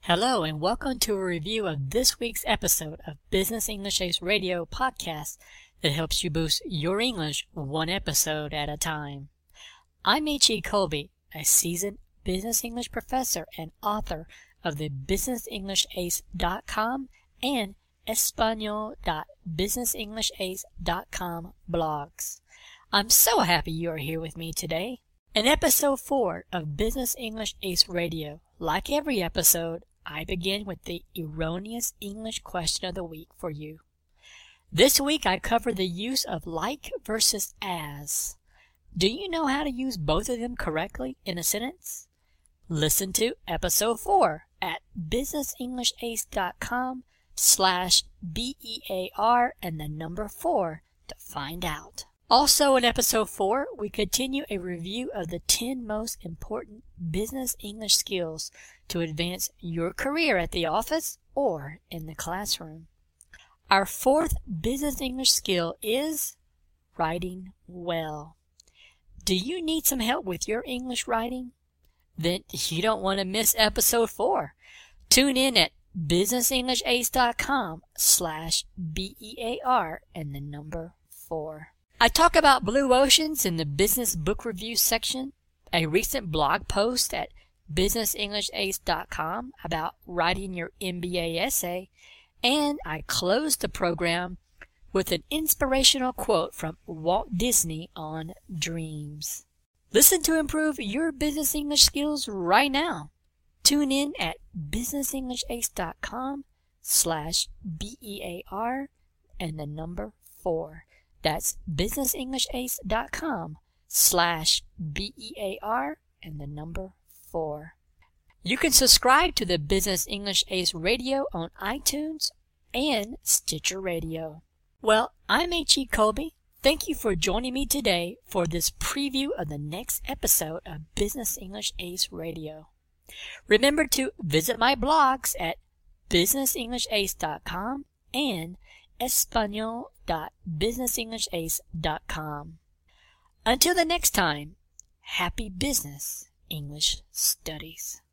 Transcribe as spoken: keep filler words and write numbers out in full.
Hello and welcome to a review of this week's episode of Business English Ace Radio podcast that helps you boost your English one episode at a time. I'm H E. Colby, a seasoned business English professor and author of the business english ace dot com and espanol dot business english ace dot com blogs. I'm so happy you are here with me today. In episode four of Business English Ace Radio, like every episode, I begin with the erroneous English question of the week for you. This week I cover the use of like versus as. Do you know how to use both of them correctly in a sentence? Listen to episode four at business english ace dot com slash B E A R and the number four to find out. Also in episode four, we continue a review of the ten most important business English skills to advance your career at the office or in the classroom. Our fourth business English skill is writing well. Do you need some help with your English writing? Then you don't want to miss episode four. Tune in at business english ace dot com slash B E A R and the number four. I talk about blue oceans in the business book review section, a recent blog post at business english ace dot com about writing your M B A essay, and I close the program with an inspirational quote from Walt Disney on dreams. Listen to improve your business English skills right now. Tune in at business english ace dot com slash B E A R and the number four. That's business english ace dot com slash B E A R and the number four. You can subscribe to the Business English Ace Radio on iTunes and Stitcher Radio. Well, I'm H E. Colby. Thank you for joining me today for this preview of the next episode of Business English Ace Radio. Remember to visit my blogs at business english ace dot com and espanol dot business english ace dot com. Until the next time, happy business English studies.